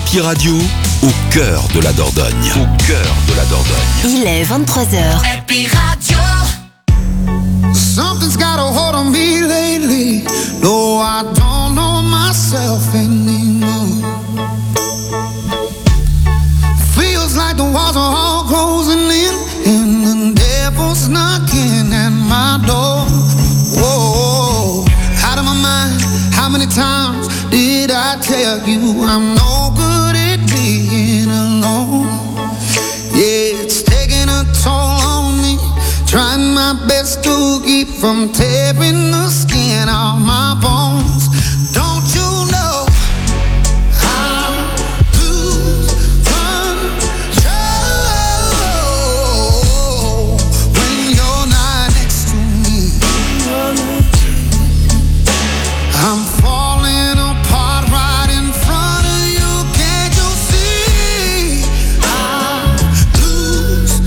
Happy Radio, au cœur de la Dordogne. Au cœur de la Dordogne. Il est 23h. Happy Radio. Something's got a hold on me lately. No, I don't know myself anymore. Feels like the walls are all closing in, and the devil's knocking at my door. Whoa, out of my mind. How many times did I tell you I'm no good at being alone? Yeah, it's taking a toll on me. Trying my best to keep from tearing the skin off my bones. Don't you know I lose control when you're not next to me? I'm falling apart right in front of you. Can't you see? I lose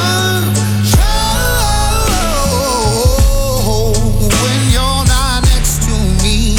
control when you're not next to me.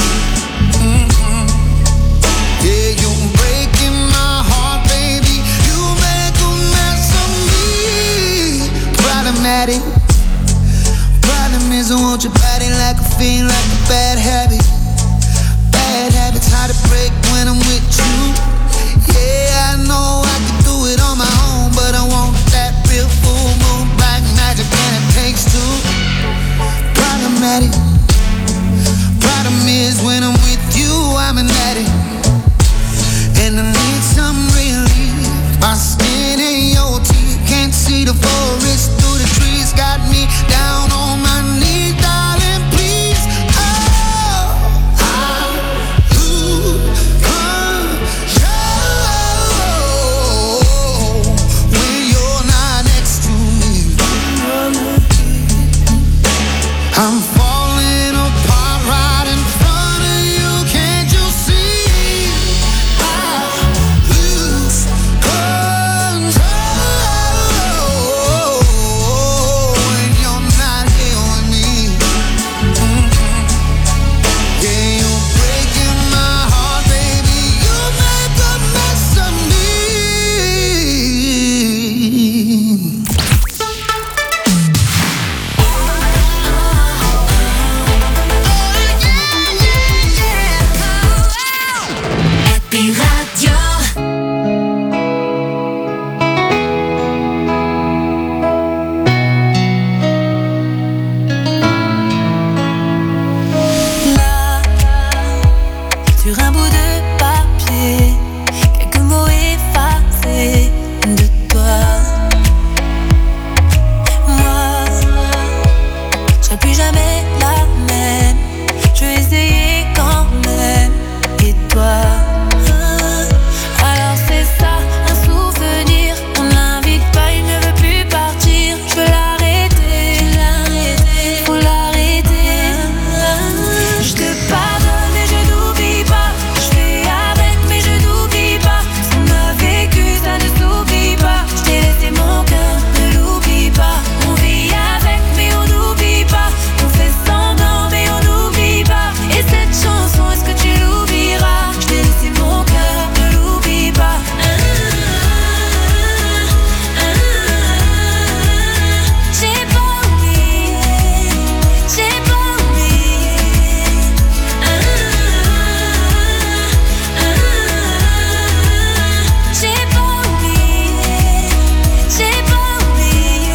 Yeah, you're breaking my heart, baby. You make a mess of me. Problematic. Problem is I want your body like a fiend, like a bad habit. Bad habits hard to break when I'm with you. Yeah, I know I can do it on my own, but I want that real full moon black magic, and it takes two. Problematic. Problem is when I'm with you, I'm an addict, and I need some relief. My skin and your teeth can't see the forest through the trees. Got me down on my knees, darling, please. Oh, I lose control when you're not next to me. I'm falling apart right in front of you. Can't you see? I lose control when you're not here with me. Yeah, you're breaking my heart, baby. You make a mess of me. Happy Radio. Là, sur un bout de papier, quelques mots effacés de toi. Moi, je serai plus jamais la même. Je vais essayer quand même. Et toi, alors c'est ça, un souvenir. On l'invite pas, il ne veut plus partir. Je veux l'arrêter, faut l'arrêter. Je te pardonne et je n'oublie pas. Je fais avec mais je n'oublie pas. Ce qu'on a vécu, ça ne s'oublie pas. Je t'ai laissé mon cœur, ne l'oublie pas. On vit avec mais on n'oublie pas. On fait semblant mais on n'oublie pas. Et cette chanson, est-ce que tu l'oublieras? Je t'ai laissé mon cœur, ne l'oublie pas. J'ai pas oublié, j'ai pas oublié. J'ai pas oublié, j'ai pas oublié.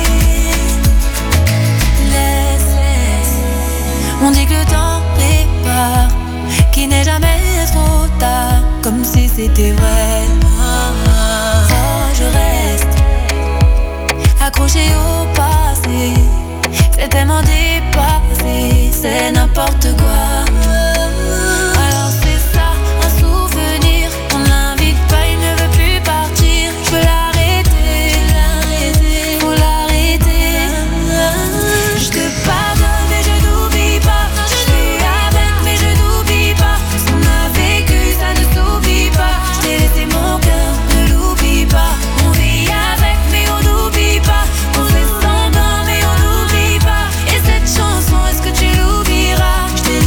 Laisse, on dit que le temps répare, qu'il n'est jamais trop tard, comme si c'était vrai. Oh, je reste accroché au passé, c'est tellement dépassé, c'est n'importe quoi. Alors c'est ça, un souvenir. On l'invite pas, il ne veut plus partir. Je veux l'arrêter, faut l'arrêter. Je te pardonne et je n'oublie pas. Je fais avec mais je n'oublie pas. Ce qu'on a vécu, ça ne s'oublie pas. Je t'ai laissé mon cœur, ne l'oublie pas. On vit avec mais on n'oublie pas. On fait semblant mais on n'oublie pas. Et cette chanson, est-ce que tu l'oublieras? Je t'ai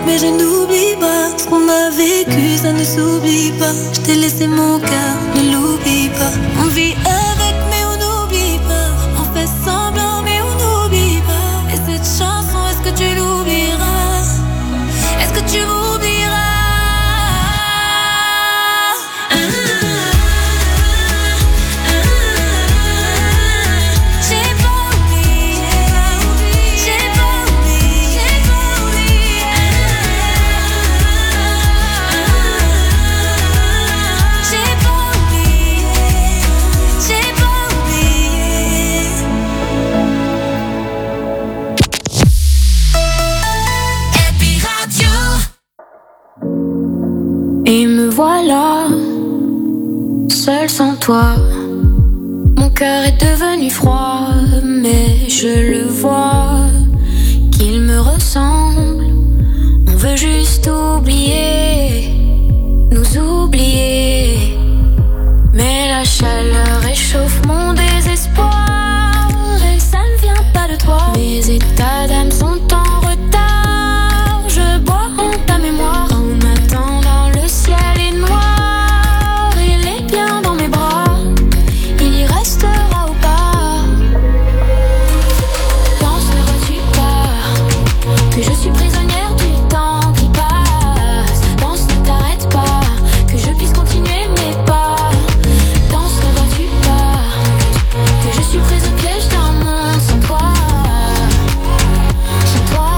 mais je n'oublie pas. Ce qu'on a vécu, ça ne s'oublie pas. Je t'ai laissé mon cœur, ne l'oublie pas. On vit avec, mais on n'oublie pas. On fait semblant, mais on n'oublie pas. Et cette chanson, est-ce que tu l'oublieras? Est-ce que tu m'oublieras? Et me voilà, seul sans toi. Mon cœur est devenu froid, mais je le vois qu'il me ressemble. On veut juste oublier, nous oublier. Mais la chaleur réchauffe mon désespoir, et ça ne vient pas de toi. Mes états d'âme sont en retard, je bois en ta mémoire. En attendant, le ciel est noir, il est bien dans mes bras, il y restera ou pas. Pense, ne vois-tu pas que je suis prisonnière du temps qui passe? Pense, ne t'arrête pas, que je puisse continuer mes pas. Pense, ne vois-tu pas que je suis prise au piège d'un monde sans toi, sans toi.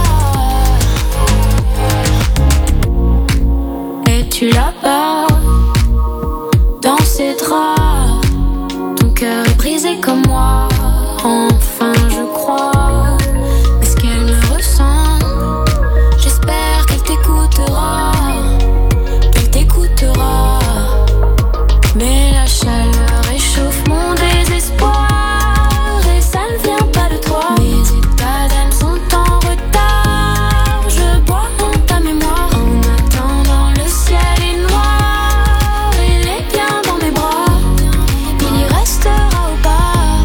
Es-tu là-bas, dans ces draps? Ton cœur est brisé comme moi, enfin je crois. Est-ce qu'elle me ressemble? J'espère qu'elle t'écoutera, qu'elle t'écoutera. Mais la chaleur réchauffe mon désespoir, et ça ne vient pas de toi. Mes états d'âme sont en retard, je bois en ta mémoire. En attendant, le ciel est noir, il est bien dans mes bras, il y restera ou pas.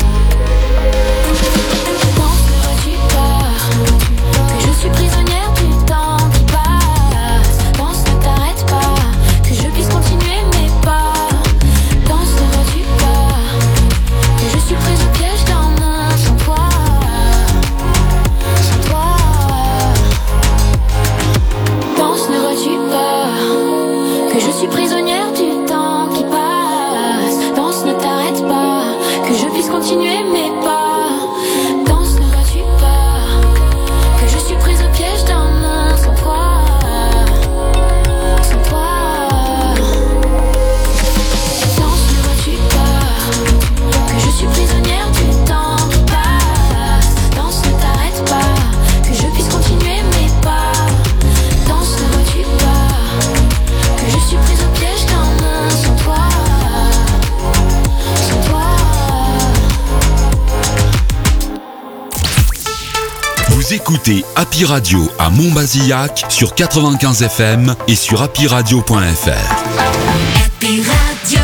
Pense, ne vois-tu pas que je suis prisonnière du temps qui passe? Pense, ne t'arrête pas, que je puisse continuer mes pas. Pense, ne vois-tu pas que je suis prise au piège d'un monde sans toi, sans toi. Pense, ne vois-tu pas que je suis prisonnière du temps qui passe? Pense, ne t'arrête pas, que je puisse continuer mes pas. Pense, ne vois-tu pas que je suis prise au piège d'un monde sans toi, sans toi. Pense, ne vois-tu pas que je suis prisonnière du temps qui passe? Pense, ne t'arrête pas, que je puisse continuer mes pas. Pense, ne vois-tu pas que je suis prise au piège d'un monde sans toi, sans toi. Vous écoutez Happy Radio à Montbazillac sur 95 FM et sur happyradio.fr. Happy Radio.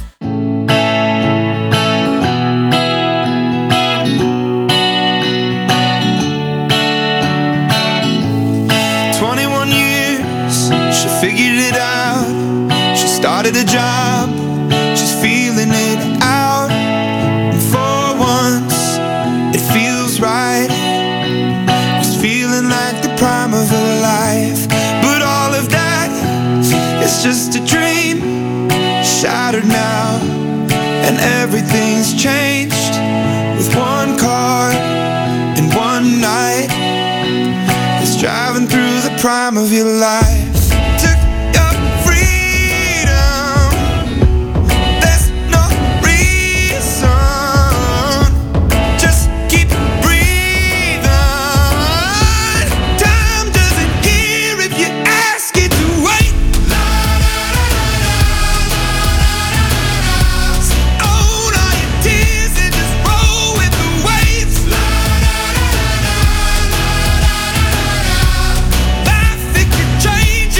She figured it out. She started a job. She's feeling it out. And for once, it feels right. It's feeling like the prime of her life. But all of that is just a dream, shattered now. And everything's changed with one car and one night. It's driving through the prime of your life. Change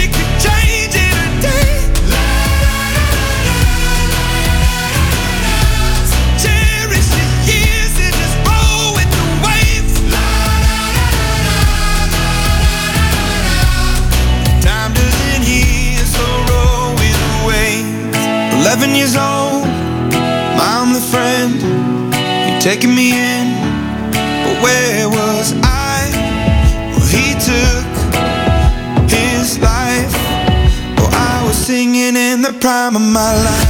11 years old, I'm the friend, you're taking me in, but where was I? Well, he took his life, well, I was singing in the prime of my life.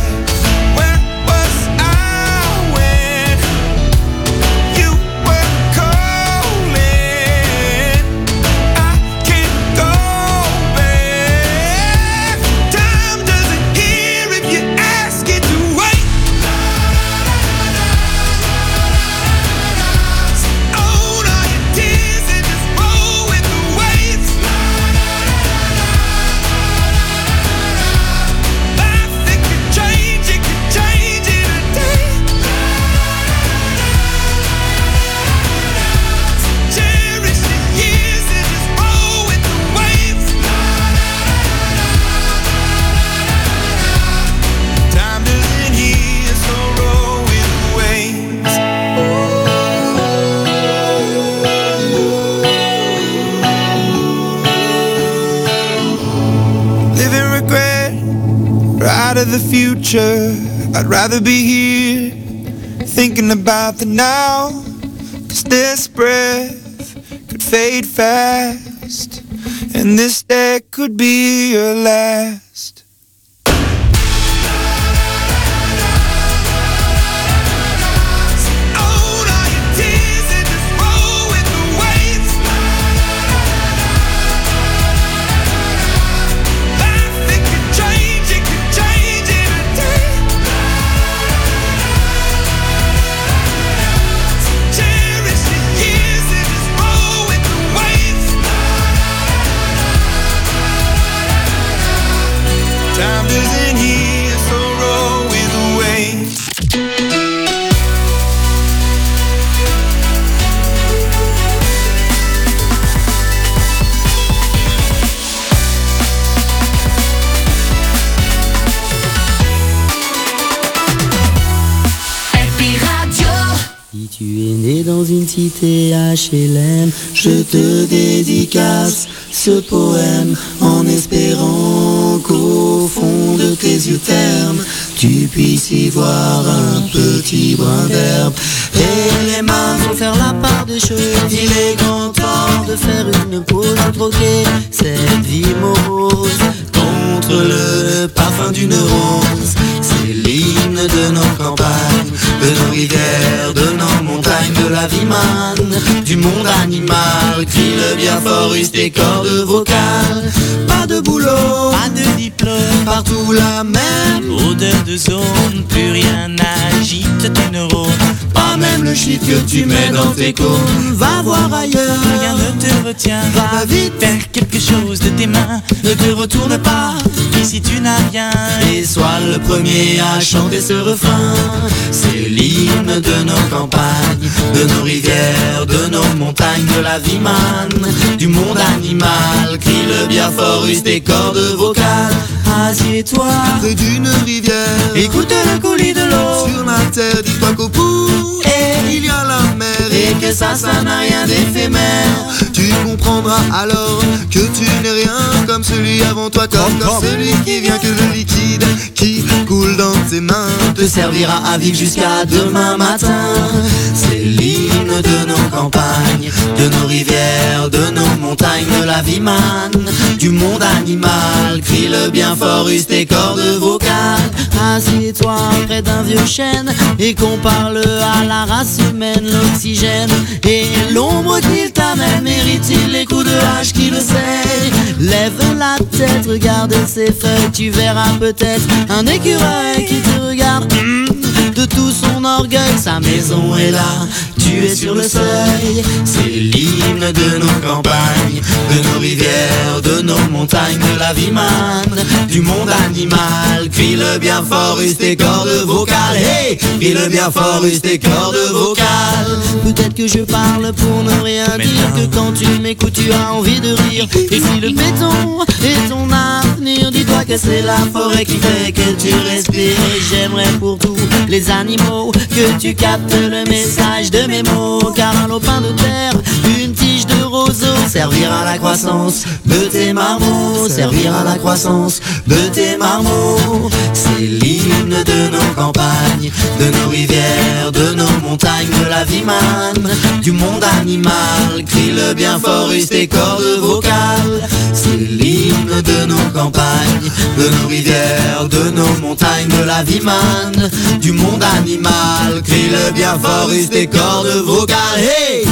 Of the future, I'd rather be here thinking about the now, 'cause this breath could fade fast, and this day could be your last. Time isn't here, so roll with the waves. Happy Radio. Si tu es né dans une cité HLM, je te dédicace ce poème en espérant qu'au fond de tes yeux ternes, tu puisses y voir un petit brin d'herbe. Et les mains vont faire la part des choses. Il est grand temps de faire une pause, de troquer cette vie morose contre le parfum d'une rose. C'est l'hymne de nos campagnes, de nos rivières, de nos montagnes, de la vie manne, du monde animal. Crie le bien fort, use tes cordes vocales. Pas de boulot, pas de diplôme, partout la même odeur de zone. Plus rien n'agite tes neurones, pas même le shit que tu mets dans tes cônes. Va voir ailleurs, rien ne te retient. Va vite, faire quelque chose de tes mains. Ne te retourne pas, ici tu n'as rien. Et sois le premier à chanter ce refrain. C'est l'hymne de nos campagnes, de nos rivières, de nos montagnes, de la vie manne, du monde animal. Crie le bien fort, use tes cordes vocales. Assieds-toi près d'une rivière, écoute le coulis de l'eau sur la terre. Dis-toi qu'au bout il y a la mer, et que ça n'a rien d'éphémère. Tu comprendras alors que tu n'es rien comme celui avant toi, comme celui qui vient, que le liquide qui coule dans tes mains te servira à vivre jusqu'à demain matin. C'est l'hymne de nos campagnes, de nos rivières, de nos montagnes, de la vie manne, du monde animal. Crie le bien fort, use tes cordes vocales. Assieds-toi près d'un vieux chêne et compare-le à la race humaine. L'oxygène et l'ombre qu'il t'amène, mérite-t-il les coups de hache qui le sait? Lève la tête, regarde ses feuilles, tu verras peut-être un écureuil qui te regarde. De tout son orgueil, sa maison est là, tu es sur le seuil. C'est l'hymne de nos campagnes, de nos rivières, de nos montagnes, de la vie manne, du monde animal. Crie le bien fort, use tes cordes vocales. Hey, crie le bien fort, use tes cordes vocales. Peut-être que je parle pour ne rien dire, que quand tu m'écoutes tu as envie de rire. Et si le béton est ton avenir, dis-toi que c'est la forêt qui fait que tu respires. Et j'aimerais pour tous les animaux que tu captes le message de mes mots, car un lopin de terre, une tige de roseau servira à la croissance de tes marmots, servira à la croissance de tes marmots. C'est l'hymne nos campagnes, de nos rivières, de nos montagnes, de la vie manne, du monde animal, crie le bien fort et ses cordes vocales. C'est l'hymne de nos campagnes, de nos rivières, de nos montagnes, de la vie manne, du monde animal, crie le bien fort et ses cordes vocales. Hey!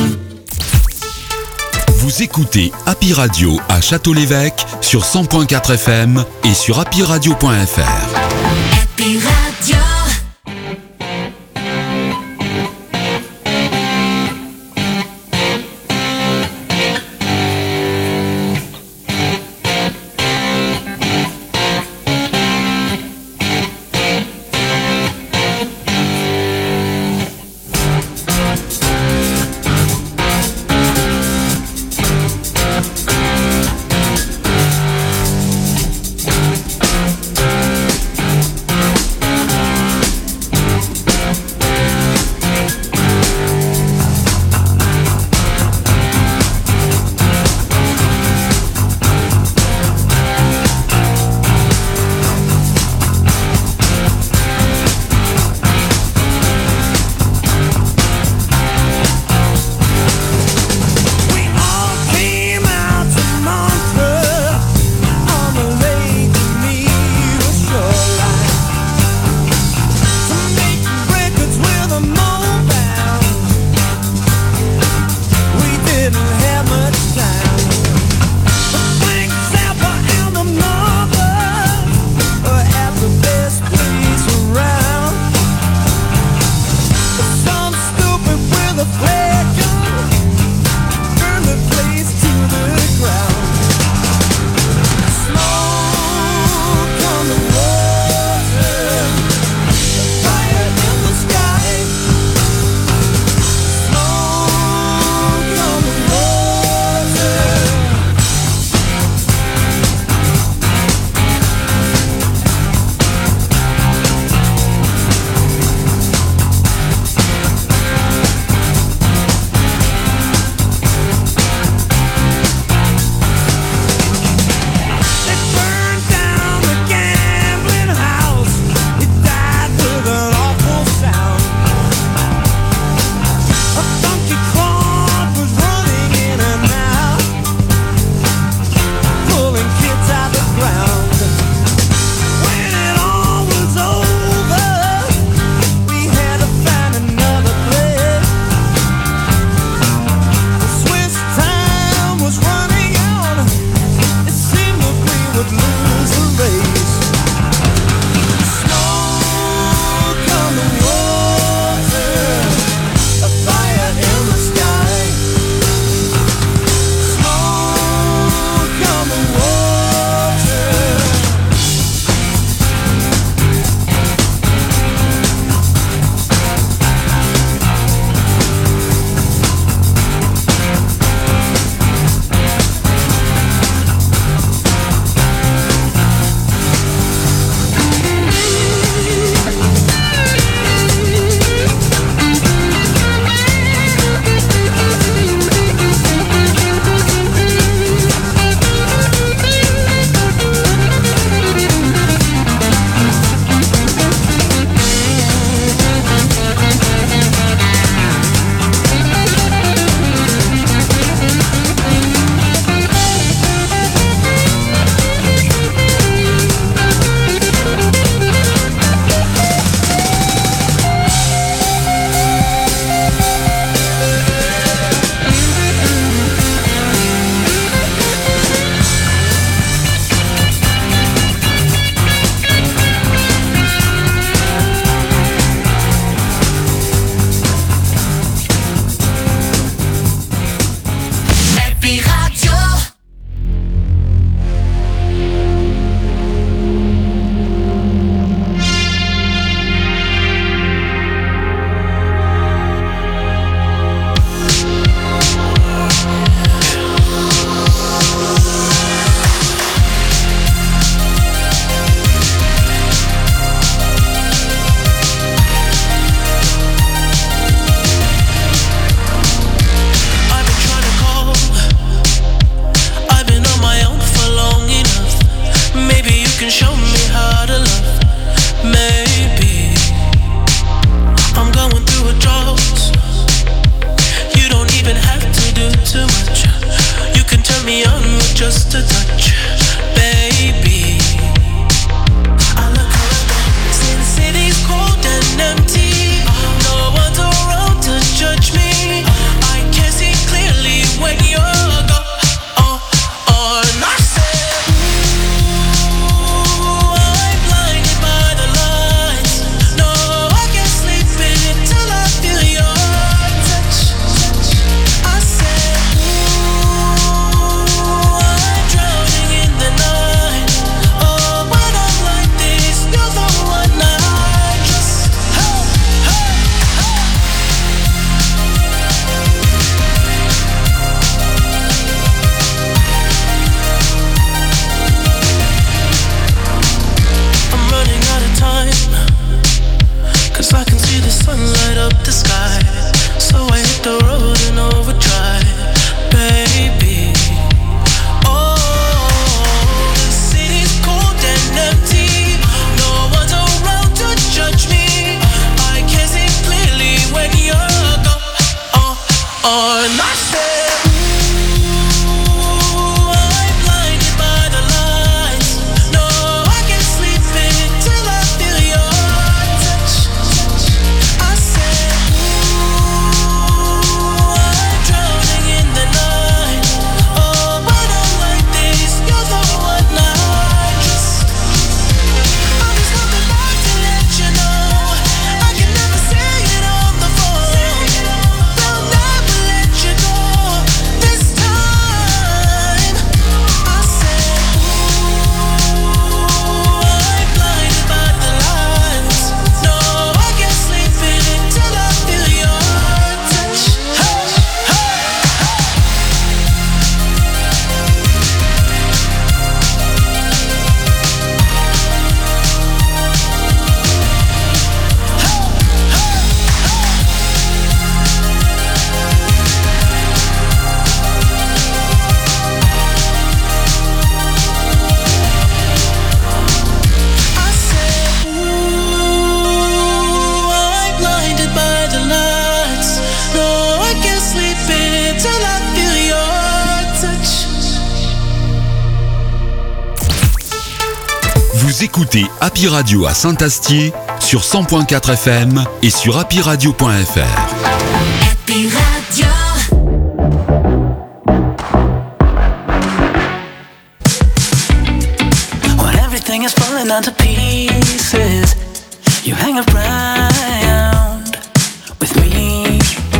Vous écoutez Happy Radio à Château-l'Évêque sur 100.4 FM et sur happyradio.fr. Happy Radio. on. I said, ooh, I'm blinded by the lights. No, I can't sleep until I feel your touch. I said, ooh, I'm drowning in the night. Oh, but I'm like this, you're the one I trust. I'm just coming back to let you know I can never say it on the phone. They'll never let you go this time. I said, ooh, I'm blinded by the lights. No, I can't sleep until I feel your touch. Hey, hey, I said, ooh, I'm blinded by the lights. No, I can't sleep until I feel your touch. Vous écoutez Happy Radio à Saint-Astier sur 100.4 FM et sur happyradio.fr. Happy Radio. When everything is falling onto pieces, you hang around with me.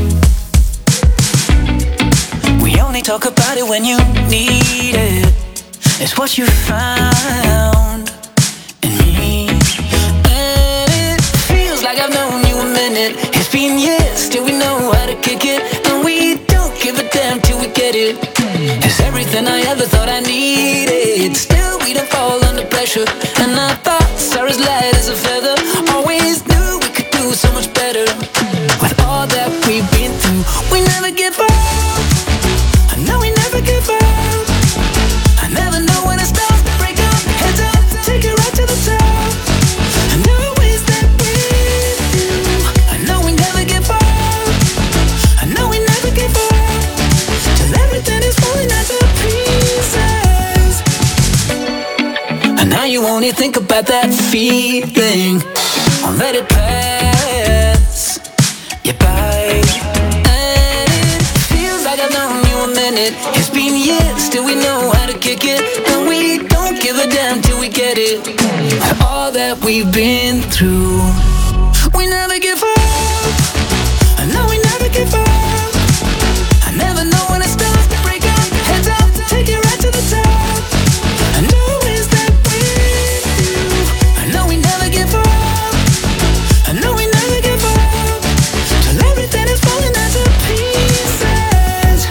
We only talk about it when you need it. It's what you found in me. And it feels like I've known you a minute. It's been years, still we know how to kick it. And we don't give a damn till we get it. It's everything I ever thought I needed. Still we don't fall under pressure. And I thought Sarah's light as a feather. Always knew we could do so much better. With all that we've been through, we never give up. I know we never give up. I never know when it starts to break up. Heads up, take it right to the top. I know it's that with you. I know we never give up. I know we never give up. Till everything is falling out to pieces. And now you only think about that feeling. Won't let it pass you by. And it feels like I've known you a minute. It's been years, still we know how to kick it. And we don't give a damn till we get it. All that we've been through, we never give up. I know we never give up. I never know when it starts to break up. Heads up, take it right to the top. I know it's that with you. I know we never give up. I know we never give up. Till everything is falling out to pieces.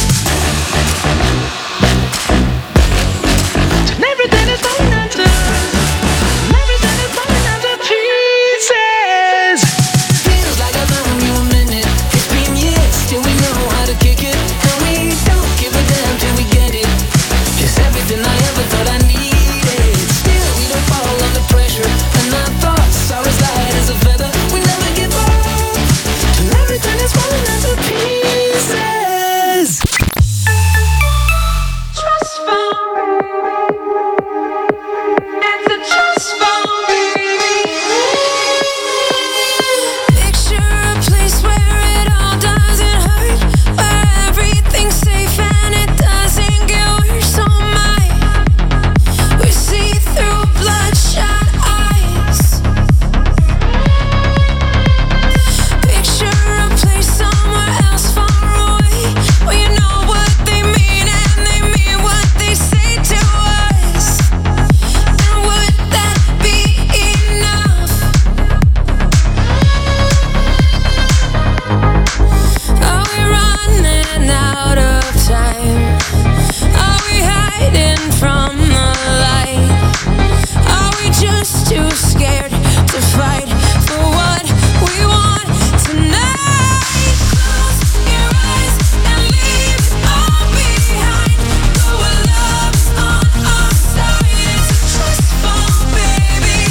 Till everything is falling out to. Everything is falling out to pieces. Feels like I've known you a minute. It's been years, still we know how to kick it. And we don't give a damn till we get it. It's everything I ever thought I needed. Still we don't fall under pressure. And I thought Sarah's light as a feather. We never give up. Till everything is falling out to pieces. Trust fund. It's a trust fund, baby. Picture a place where it all doesn't hurt, where everything's safe and it doesn't get worse. Oh my, we see through bloodshot eyes. Picture a place somewhere else far away, where you know what they mean and they mean what they say to us. And would that be enough? Are we running out of time? Are we hiding from the light? Are we just too scared to fight for what we want tonight? Close your eyes and leave it all behind. Go where love's on our side. It's a trust fund, baby.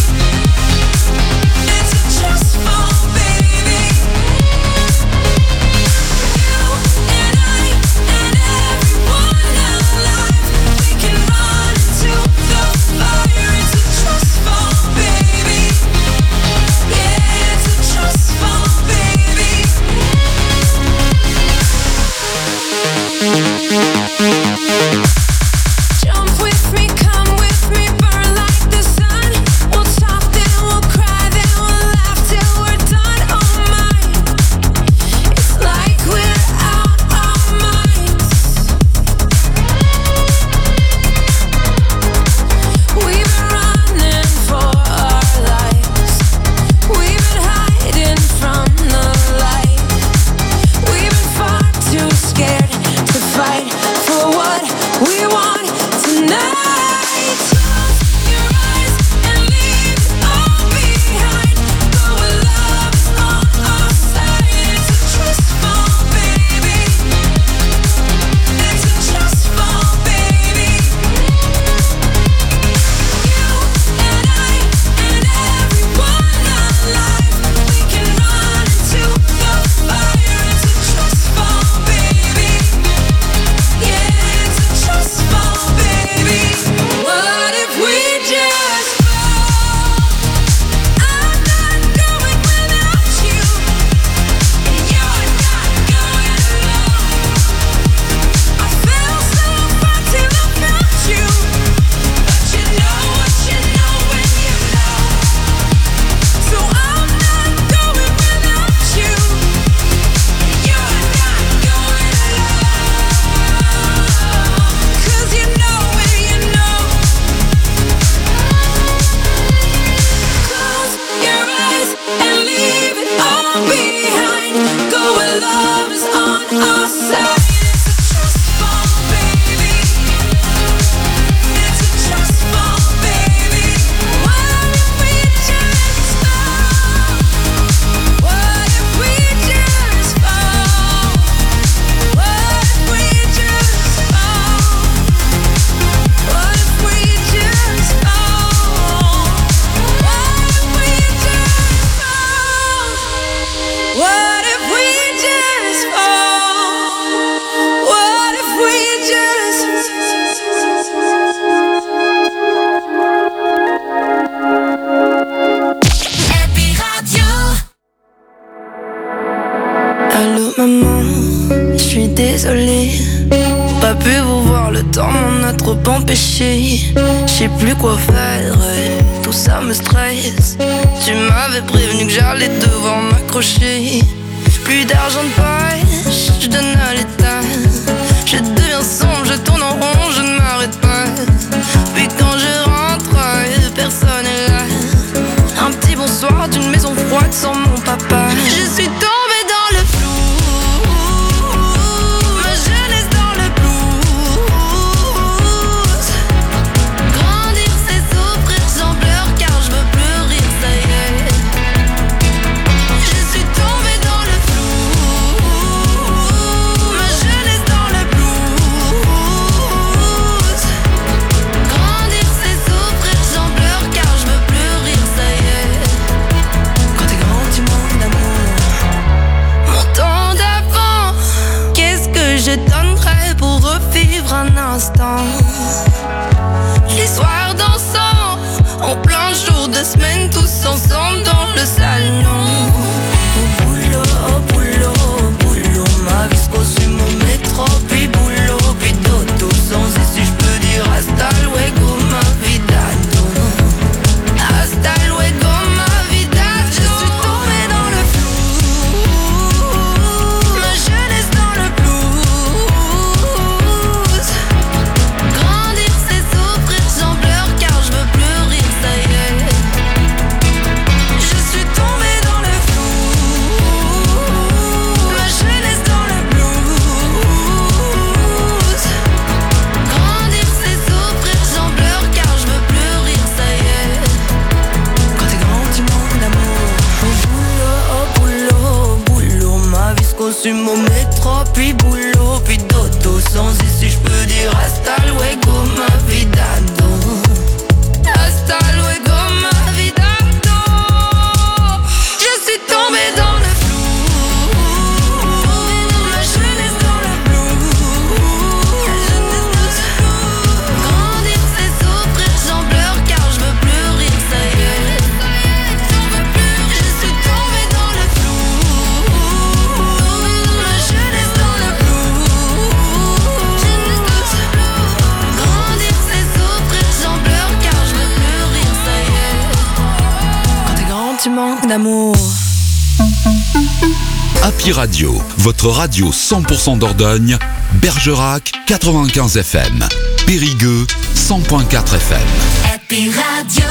It's a trust fund, baby. You maman, je suis désolée. Pas pu vous voir, le temps m'en a trop empêché. Je sais plus quoi faire, tout ça me stresse. Tu m'avais prévenu que j'allais devoir m'accrocher. Plus d'argent de poche, je donne à l'État. Je deviens sombre, je tourne en rond, je ne m'arrête pas. Puis quand je rentre, personne est là. Un petit bonsoir d'une maison froide sans mon papa. Je suis tombée dans le flou. Ma jeunesse dans le blues. Grandir c'est souffrir, j'en pleure car je veux plus rire, ça y est. Je suis tombée dans le flou. Ma jeunesse dans le blues. Grandir c'est souffrir, j'en pleure car je veux plus rire, ça y est. Quand t'es grand tu manques d'amour. Mon temps d'avant, qu'est-ce que je donnerais pour revivre un instant. Les soirs dansants, en plein jour de semaine, tous ensemble dans le salon. Au boulot, ma vie se consume au métro. Puis boulot, puis dodo, sans issue, je peux dire hasta luego ma vida. Hasta luego ma vida. Je suis tombée dans le flou. Ma jeunesse dans le blues. Grandir c'est souffrir, j'en pleure car je veux plus rire, ça y est. Je suis tombée dans le flou. Ma jeunesse dans le blues. Grandir c'est souffrir, j'en pleure car je veux plus rire, ça y est. Quand t'es grand tu manques d'amour. Au boulot, ma vie se consume au métro. Puis boulot, puis dodo, sans issue, je peux dire hasta luego ma vida. Hasta luego ma vida. Je suis tombée dans le flou. Ma jeunesse dans le blues. Grandir c'est souffrir, j'en pleure car je veux plus rire, ça y est. Je suis tombée dans le flou. Ma jeunesse dans le blues. Grandir c'est souffrir, j'en pleure car je veux plus rire, ça y est. Quand t'es grand tu manques d'amour. Happy Radio, votre radio 100% Dordogne, Bergerac 95 FM, Périgueux 100.4 FM. Happy Radio.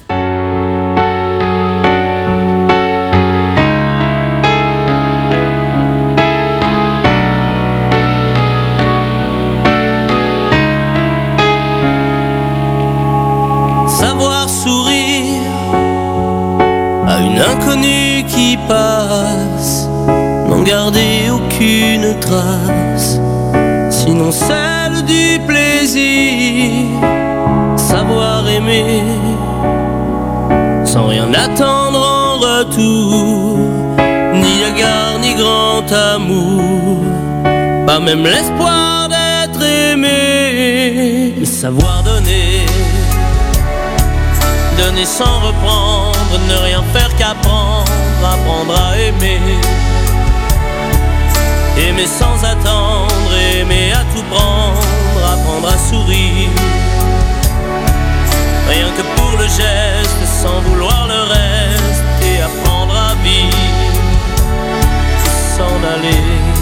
Savoir sourire à une inconnue qui passe, n'en garder aucune trace, sinon celle du plaisir. Savoir aimer sans rien attendre en retour, ni égard ni grand amour, pas même l'espoir d'être aimé. Mais savoir donner, donner sans reprendre, ne rien faire qu'apprendre, apprendre à aimer. Aimer sans attendre, aimer à tout prendre, apprendre à sourire. Rien que pour le geste, sans vouloir le reste, et apprendre à vivre, s'en aller.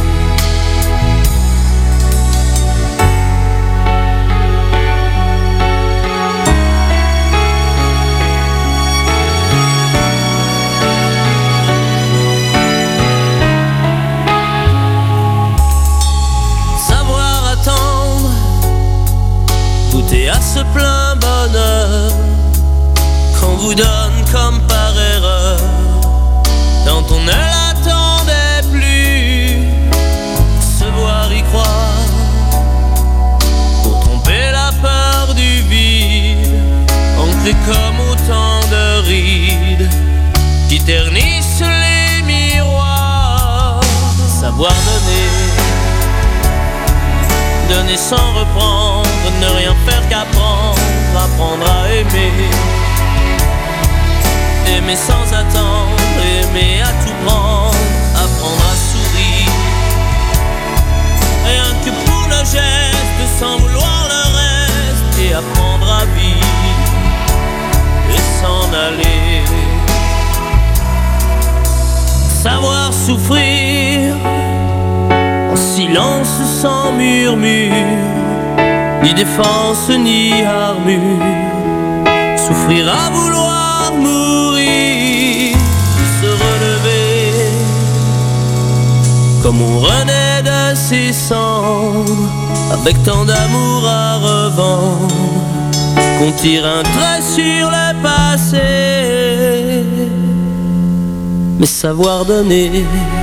Goûter à ce plein bonheur qu'on vous donne comme par erreur, quand on ne l'attendait plus. Se voir y croire pour tromper la peur du vide, ancré comme autant de rides qui ternissent les miroirs. Savoir donner, donner sans reprendre, ne rien faire qu'apprendre, apprendre à aimer. Aimer sans attendre, aimer à tout prendre, apprendre à sourire. sans vouloir le reste et apprendre à vivre et s'en aller. Savoir souffrir en silence sans murmure, ni défense ni armure. Souffrir à vouloir mourir, se relever comme on renaît de ses cendres, avec tant d'amour à revendre qu'on tire un trait sur le passé. Mais savoir donner,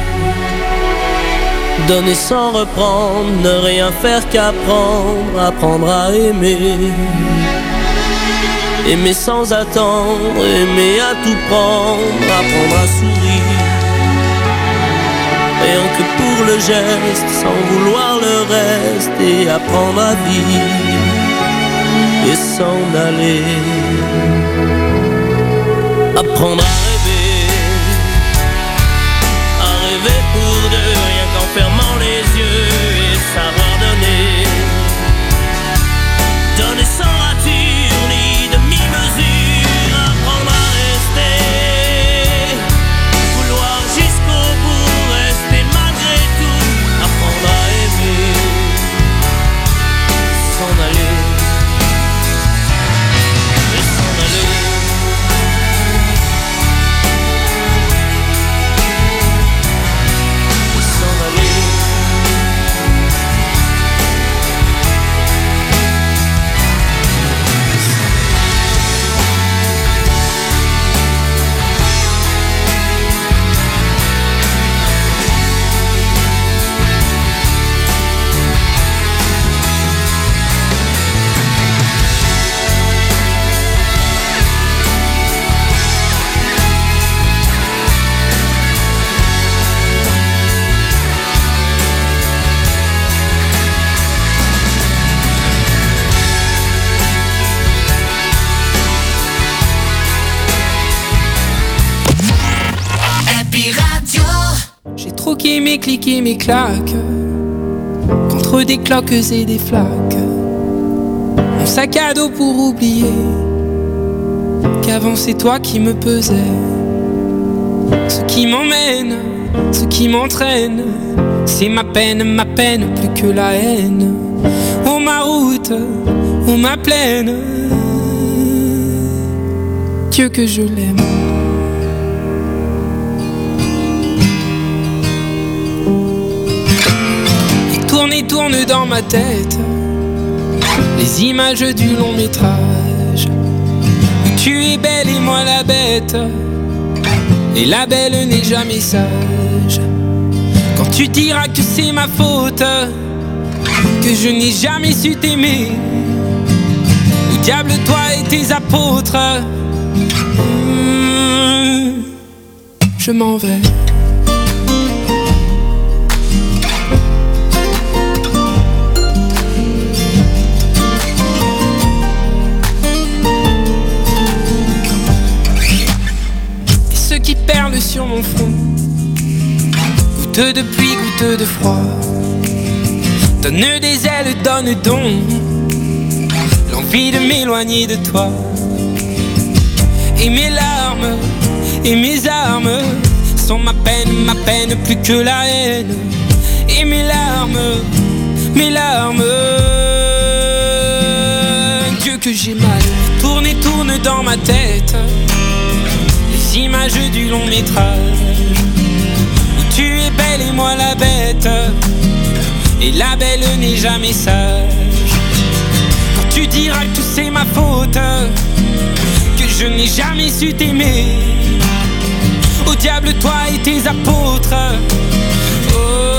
donner sans reprendre, ne rien faire qu'apprendre, apprendre à aimer. Aimer sans attendre, aimer à tout prendre, apprendre à sourire. Rien que pour le geste, sans vouloir le reste, et apprendre à vivre et s'en aller. Apprendre à rêver pour deux, rien qu'en fermant les yeux, et savoir donner, donner sans rature ni demi-mesure, apprendre à rester, vouloir jusqu'au bout, rester malgré tout, apprendre à aimer, s'en aller, et s'en aller. Troquer mes clics et mes claques contre des cloques et des flaques. Mon sac à dos pour oublier qu'avant c'est toi qui me pesais. Ce qui m'emmène, ce qui m'entraîne, c'est ma peine plus que la haine. Oh ma route, oh ma plaine, Dieu que je l'aime. Tourne dans ma tête les images du long métrage où tu es belle et moi la bête, et la belle n'est jamais sage. Quand tu diras que c'est ma faute, que je n'ai jamais su t'aimer, au diable toi et tes apôtres, je m'en vais. Perle sur mon front, goutte de pluie, goutte de froid, donne des ailes, donne donc l'envie de m'éloigner de toi. Et mes larmes et mes armes sont ma peine plus que la haine. Et mes larmes, Dieu que j'ai mal. Tourne dans ma tête les images du long métrage où tu es belle et moi la bête, et la belle n'est jamais sage. Quand tu diras que c'est ma faute, que je n'ai jamais su t'aimer, au diable toi et tes apôtres, oh,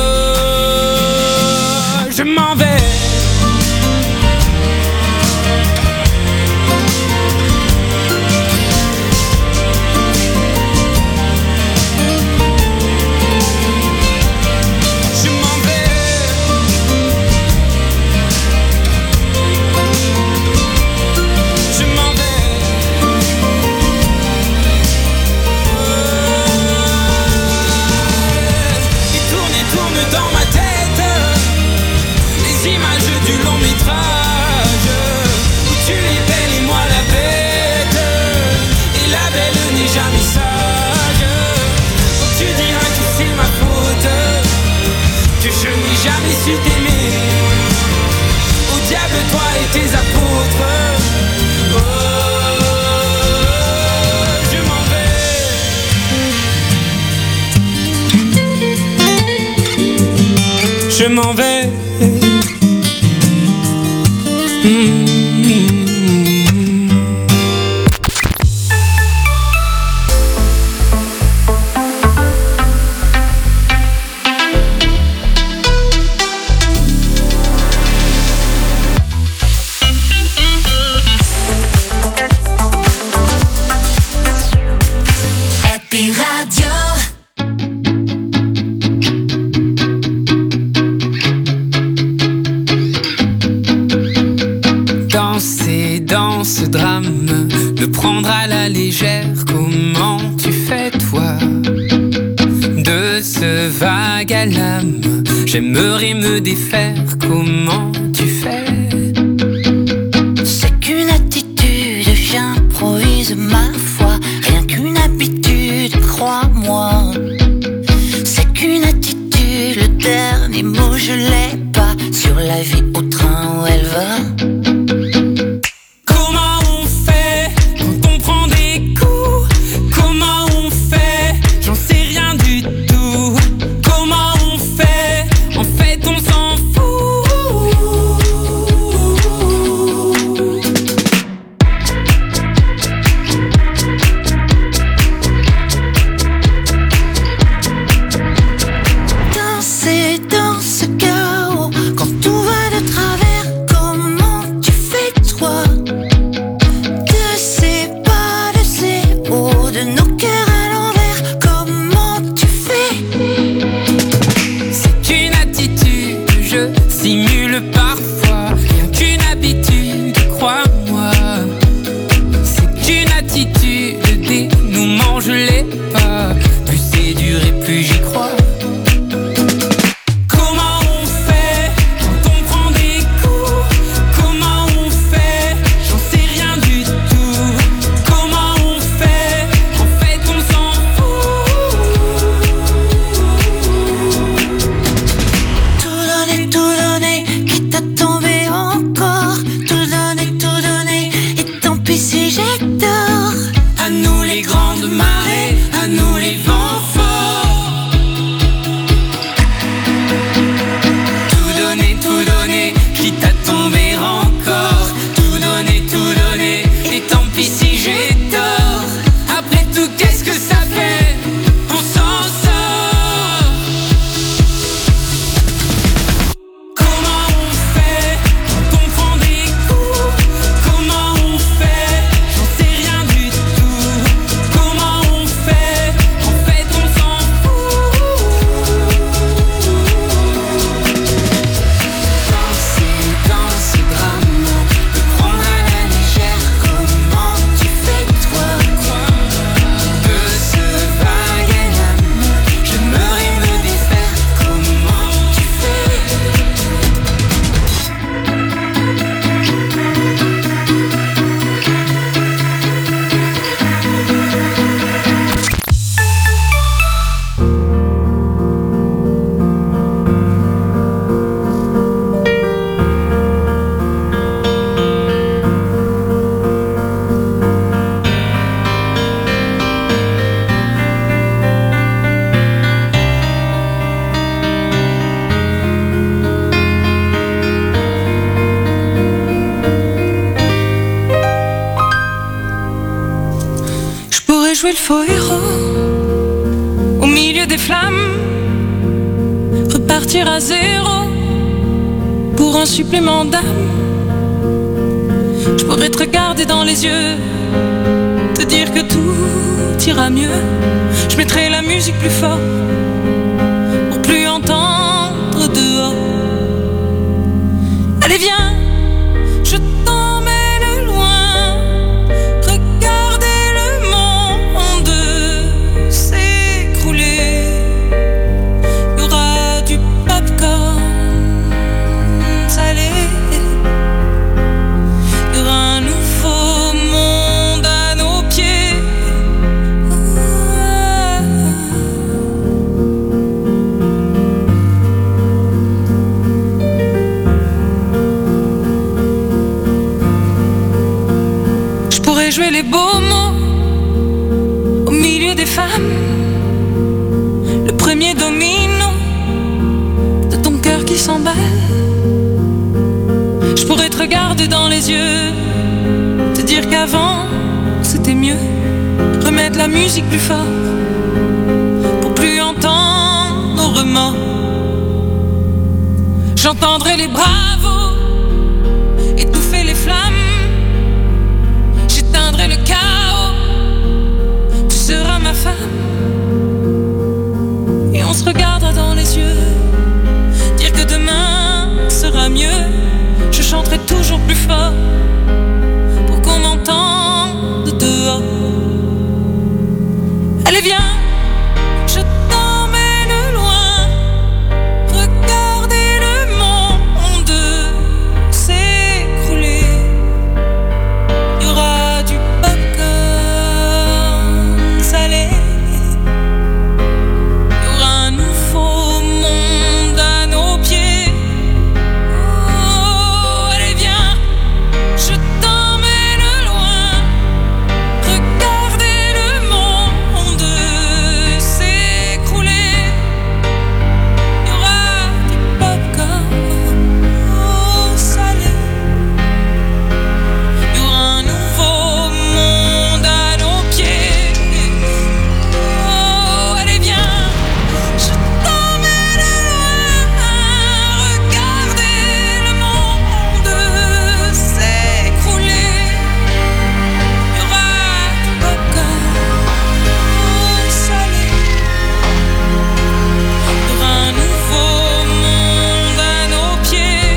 je m'en vais. su t'aimer. Au diable toi et tes apôtres. Oh, je m'en vais. Je m'en vais. Ce drame, le prendre à la légère, comment tu fais toi? De ce vague à l'âme, j'aimerais me défaire, comment tu fais? C'est qu'une attitude, j'improvise ma foi, rien qu'une habitude, crois-moi. C'est qu'une attitude, le dernier mot je l'ai pas, sur la vie au train où elle va. Jouer le faux héros au milieu des flammes, repartir à zéro pour un supplément d'âme. Je pourrais te regarder dans les yeux, te dire que tout ira mieux. Je mettrai la musique plus fort pour plus entendre dehors. Allez viens, je t'emmène loin, regarder le monde s'écrouler. Il y aura du popcorn salé, il y aura un nouveau monde à nos pieds. premier domino de ton cœur qui s'emballe. Je pourrais te regarder dans les yeux, te dire qu'avant c'était mieux. Remettre la musique plus fort pour plus entendre nos remords. J'entendrai les bravos étouffer les flammes. J'éteindrai le chaos. Tu seras ma femme. Et on se regardera dans les yeux, dire que demain sera mieux. Je chanterai toujours plus fort pour qu'on m'entende dehors. Allez viens, je t'emmène loin. Regardez le monde s'écrouler. Il y aura du popcorn salé. Il y aura un nouveau monde à nos pieds. Oh, allez viens, je t'emmène loin. Regardez le monde s'écrouler. Il y aura du popcorn salé. Il y aura un nouveau monde à nos pieds. Oh, allez viens, je t'emmène loin. Regardez le monde s'écrouler. Il y aura du popcorn salé. Il y aura un nouveau monde à nos pieds.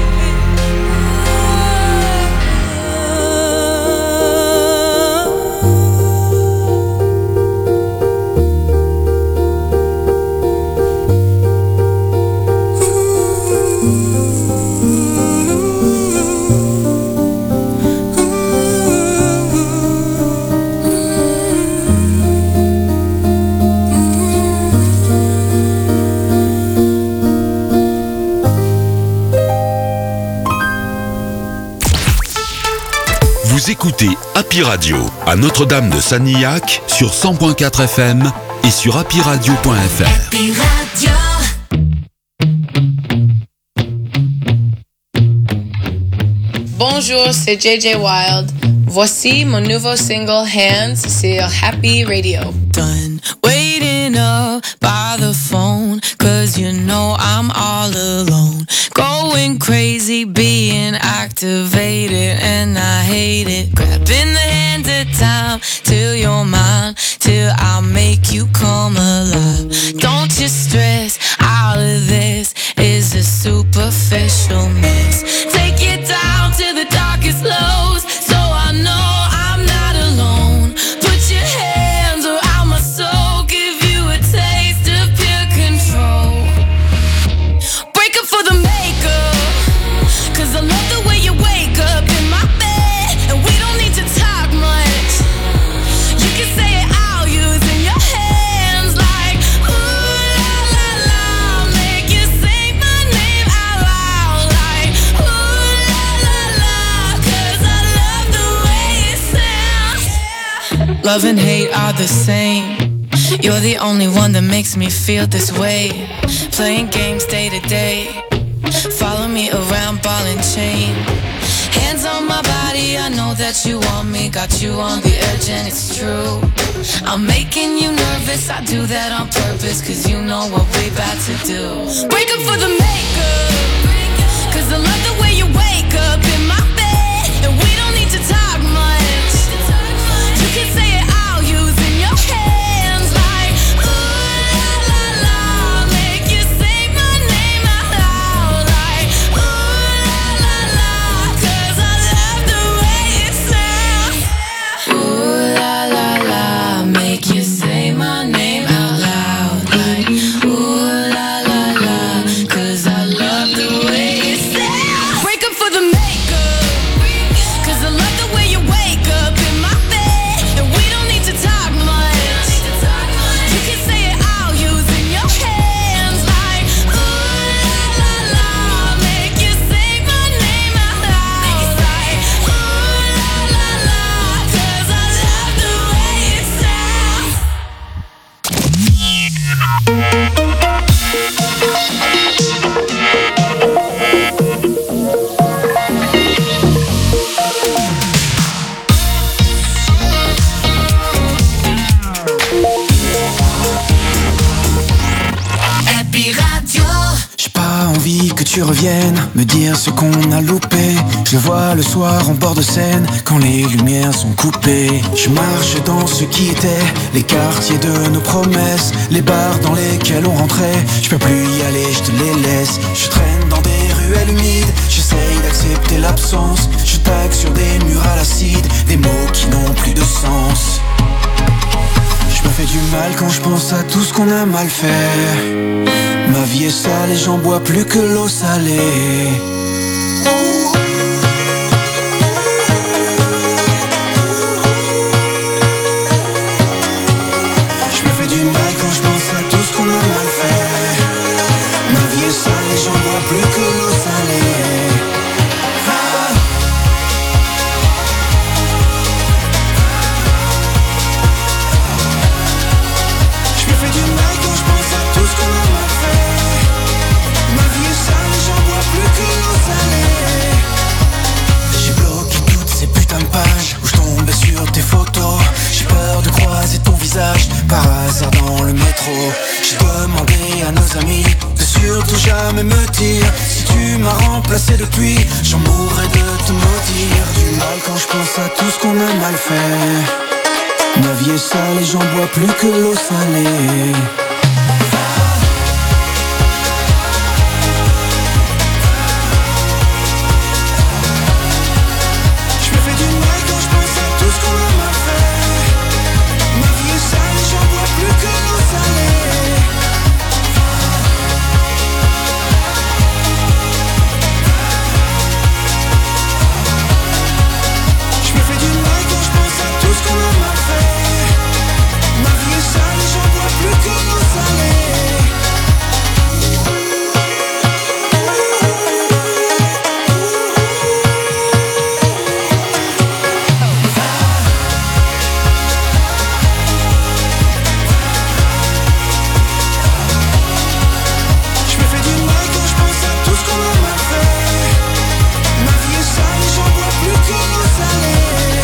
Vous écoutez Happy Radio à Notre-Dame de Sanilhac sur 100.4 FM et sur happyradio.fr. Happy Radio. Bonjour, c'est JJ Wild. Voici mon nouveau single Hands sur Happy Radio. Done waiting up by the phone, 'cause you know I'm all alone. Going crazy, being activated, and I hate it. Grabbing the hand of time till you're mine, till I make you come alive. Don't you stress, all of this is a superficial mess. Take it down to the darkest lows, so I know I'm not alone. Put your hands around my soul, give you a taste of pure control. Break up for the makeup, 'cause I love the way you wake up in my bed, and we don't need to talk much. You can say it all using your hands, like ooh la la la, make you sing my name out loud, like ooh la la la, 'cause I love the way it sounds. Love and hate are the same. You're the only one that makes me feel this way. Playing games day to day, follow me around, ball and chain. Hands on my body, I know that you want me. Got you on the edge and it's true. I'm making you nervous, I do that on purpose, 'cause you know what we about to do. Break up for the makeup, 'cause I love the way you wake up in my bed, and we don't need to talk much. You can say it all using your hands, like ooh la la la, make you sing my name out loud, like ooh la la la, 'cause I love the way it sounds. Ooh la la la, make you say my name out loud, like ooh la la la, 'cause I love the way it sounds. Break up for the makeup, 'cause I love the way you wake up in my bed, and we don't need to talk much. You can say it all using your hands, like ooh la la la, make you sing my name out loud, like ooh la la la, 'cause I love the way it sounds. envie que tu reviennes me dire ce qu'on a loupé. Je le vois le soir en bord de Seine quand les lumières sont coupées. Je marche dans ce qui était les quartiers de nos promesses, les bars dans lesquels on rentrait. Je peux plus y aller, je te les laisse. Je traîne dans des ruelles humides, j'essaye d'accepter l'absence. Je tague sur des murs à l'acide, des mots qui n'ont plus de sens. Je me fais du mal quand je pense à tout ce qu'on a mal fait. Ma vie est sale et j'en bois plus que l'eau salée. Je me fais du mal quand je pense à tout ce qu'on a mal fait. Ma vie est sale et j'en bois plus que l'eau salée. Je me fais du mal quand je pense à tout ce qu'on a mal fait. Ma vie est sale et j'en bois plus que l'eau salée. J'ai bloqué toutes ces putains de pages où je tombais sur tes photos. J'ai peur de croiser ton visage par hasard dans le métro. J'ai demandé à nos amis de surtout jamais me dire si tu m'as remplacé depuis, j'en mourrais de te maudire. Du mal quand je pense à tout ce qu'on a mal fait. Ma vie est sale et j'en bois plus que l'eau salée. Je me fais du mal quand je pense à tout ce qu'on a mal fait. Ma vie est sale et j'en bois plus que l'eau salée. Je me fais du mal quand je pense à tout ce qu'on a mal fait. Ma vie est sale et j'en bois plus que l'eau salée. Je me fais du mal quand je pense à tout ce qu'on a mal fait. Ma vie est sale et j'en bois plus que l'eau salée.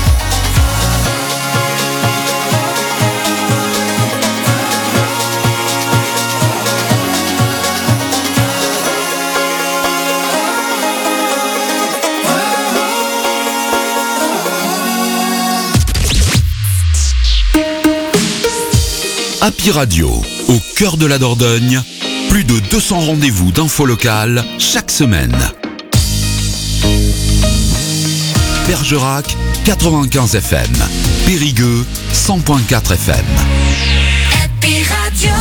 Happy Radio, au cœur de la Dordogne, plus de 200 rendez-vous d'infos locales chaque semaine. Bergerac, 95 FM. Périgueux, 100.4 FM. Happy Radio.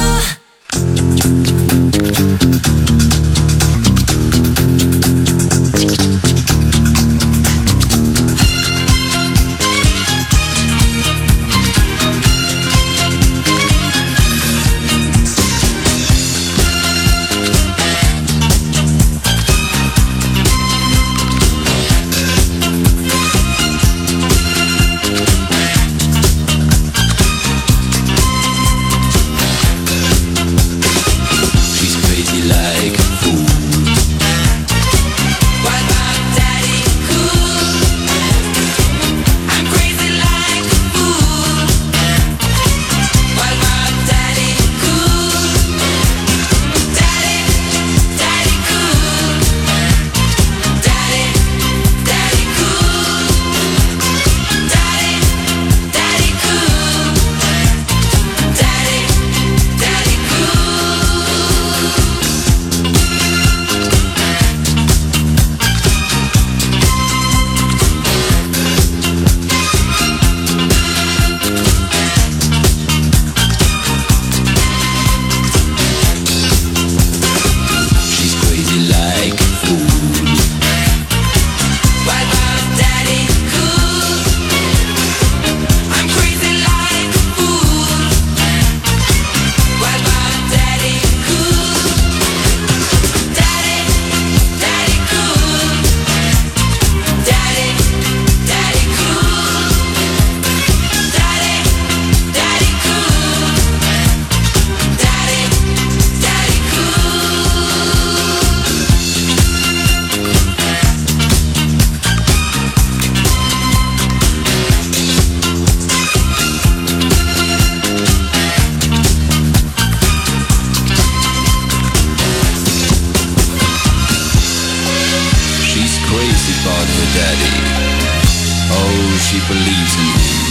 God for daddy. Oh, she believes in him.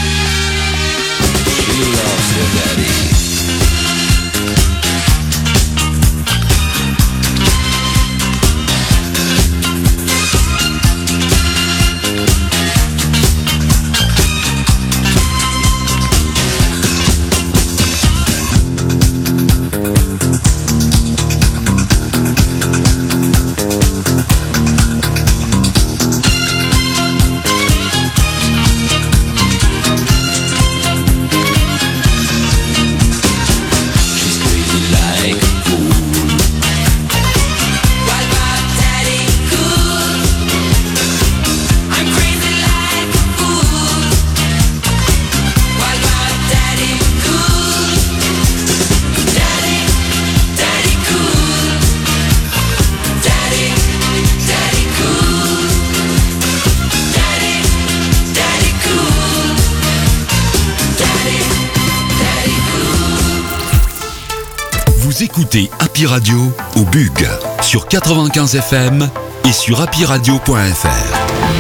She loves her daddy. Vous écoutez Happy Radio au Bug sur 95 FM et sur happyradio.fr.